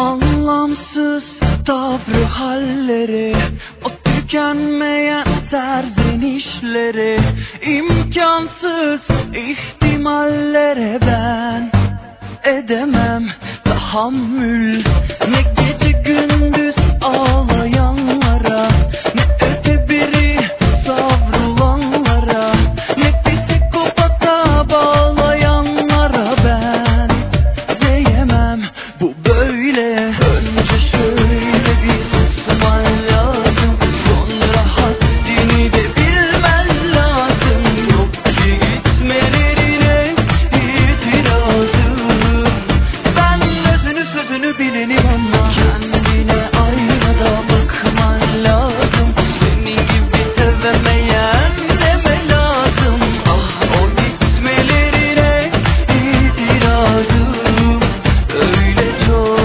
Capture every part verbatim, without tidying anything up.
Anlamsız tavrı halleri, o tükenmeyen serzenişleri, imkansız ihtimallere ben edemem tahammül. Ne gece gündüz ağlayanlara, ne öte biri savrulanlara, ne psikopata bağlayanlara ben diyemem bu böyle. Önce şöyle bir susman lazım, sonra haddini de bilmen lazım. Yok ki gitmelerine itirazım. Ben özünü sözünü bilenim ama kendine aynada bakman lazım. Senin gibi sevemeyen deme lazım. Ah, o gitmelerine itirazım öyle çok.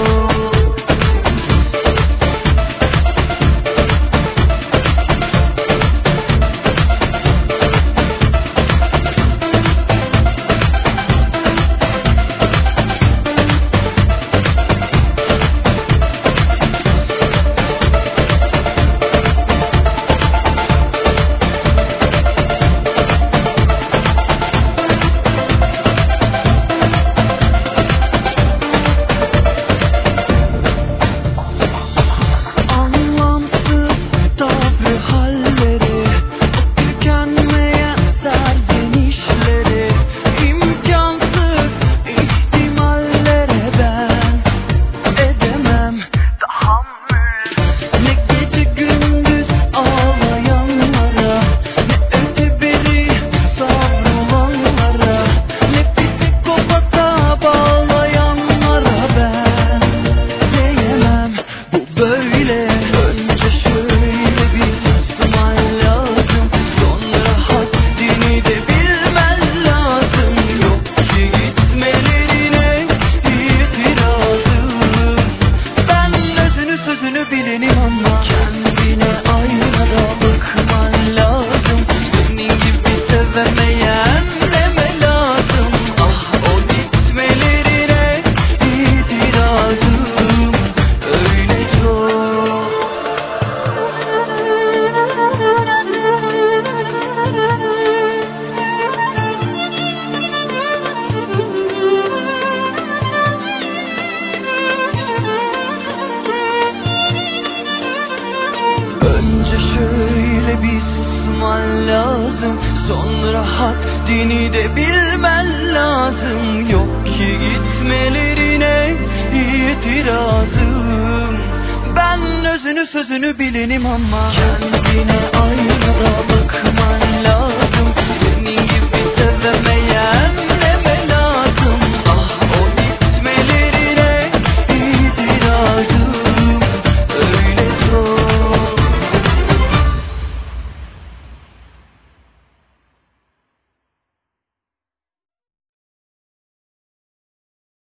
Anlamsız tavrı halleri, o tükenmeyen serzenişleri, imkansız ihtimallere ben edemem tahammül. Ne gece gündüz ağlayanlara, ne öte biri savrulanlara, ne psikopata bağlayanlara ben diyemem bu böyle. Önce şöyle bir susman lazım, sonra haddini de bilmen lazım. Yok ki gitmelerine itirazım. Ben özünü sözünü bilenim ama kendine aynada bakman lazım. Senin gibi sevemeyen deme lazım. Ah, o gitmelerine itirazım öyle çok. Önce şöyle bir susman lazım, sonra haddini de bilmen lazım. Yok ki gitmelerine itirazım. Ben özünü sözünü bilenim ama kendine aynada bakman lazım.